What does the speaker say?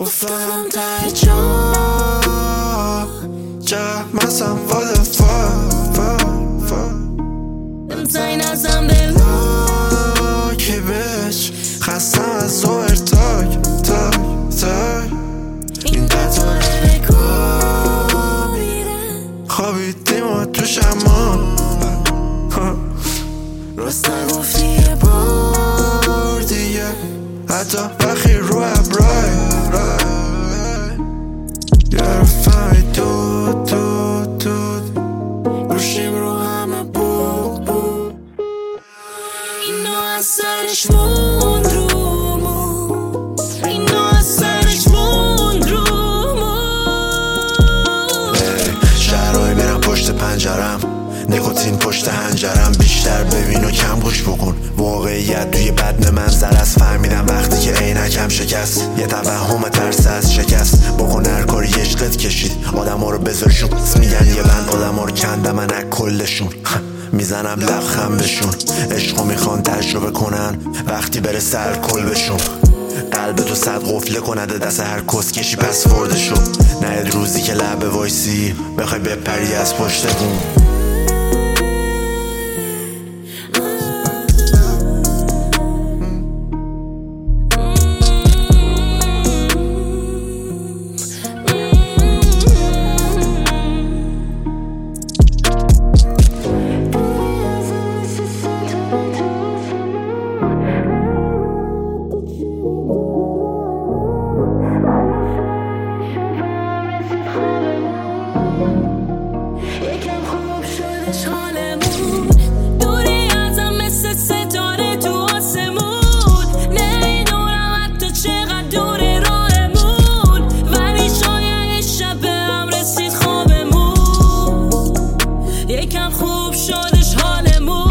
افتادم ته جا مثلا زنگ نزم دل که بهش خستم از ظهر تاک این قطار نگاه میره خوابیدیم و تو شمان راست نگفتی یه بار دیگه حتی وقتی رو ابرای یه فهمی دود روشیم رو همه بود اینو از سرش موند رومون اینو از سرش موند رومون شهرهای میرم پشت پنجرم نیکوتین پشت هنجرم بیشتر ببین و کم گوش بکن واقعیت توی بدن منظر است فهمیدم وقتی که عینکم شکست یه توهم ترس از شکست بکن هر کاری عشقت کشید آدم ها رو بذارشون میگن یه بند آدم ها رو کندم من از کلشون میزنم لبخند بشون عشقو میخوان تجربه کنن وقتی برسه الکل بشون قلب تو صد قفله کنده دست هر کسکشی پس ورده شو نهید روزی که لبه وایسی بخوای بپری از پشت بوم یکم خوب شدش حالمون دوری ازم مثل ستاره تو آسمون نمیدونم حتی چقدر دور راهمون ولی شاید یه شب به هم رسید خوابمون یکم خوب شدش حالمون